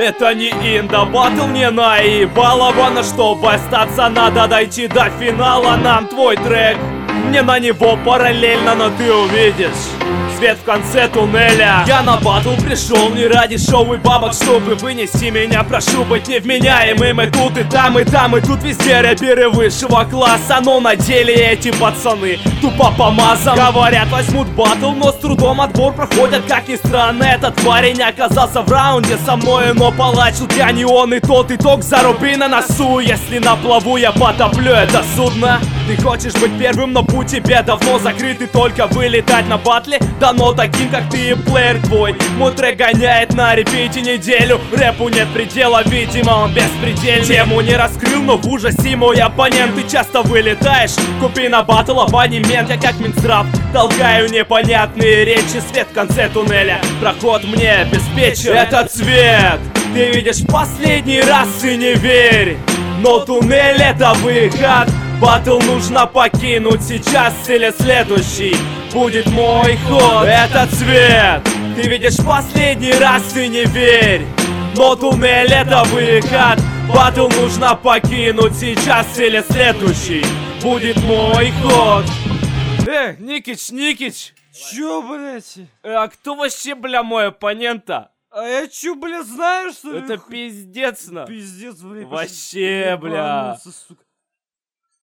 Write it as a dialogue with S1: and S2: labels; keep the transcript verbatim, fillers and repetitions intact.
S1: Это не инда, батл не наебаловано. Чтобы остаться, надо дойти до финала. Нам твой трек, мне на него параллельно, но ты увидишь свет в конце туннеля. Я на батл пришел не ради шоу и бабок, чтобы вынести меня. Прошу быть невменяемым и тут, и там, и там, и тут везде рэперы высшего класса. Но на деле эти пацаны тупо помазан. Говорят, возьмут батл, но с трудом отбор проходят. Как ни странно, этот парень оказался в раунде со мной, но палачил я не он, и тот итог заруби на носу. Если на плаву я потоплю это судно. Ты хочешь быть первым, но путь тебе давно закрыт, и только вылетать на батле дано таким, как ты и плеер твой. Мой трек гоняет на репите неделю. Рэпу нет предела, видимо он беспредельный. Тему не раскрыл, но в ужасе мой оппонент. Ты часто вылетаешь, купи на батл абонемент. Я как Минздрав толкаю непонятные речи. Свет в конце туннеля, проход мне обеспечен. Этот свет ты видишь в последний раз и не верь, но туннель это выход. Батл нужно покинуть сейчас или следующий будет мой ход. Этот цвет ты видишь в последний раз и не верь, но туннель это выход. Батл нужно покинуть сейчас или следующий будет мой ход. Э, Никич, Никич!
S2: Чё, блять?
S1: А кто вообще, бля, мой оппонент-то?
S2: А я чё, бля, знаю, что ли?
S1: Это пиздец, на.
S2: Пиздец, блядь.
S1: Вообще, бля.
S2: Сука.